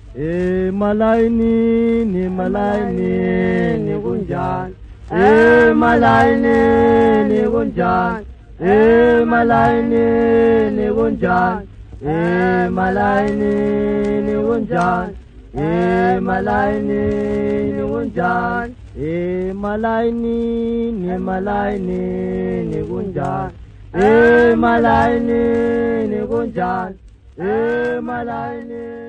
Malayini kunjani? Malayini kunjani? Malayini kunjani? Malayini kunjani? Malayini kunjani? Malayini kunjani? Malayini kunjani? Malayini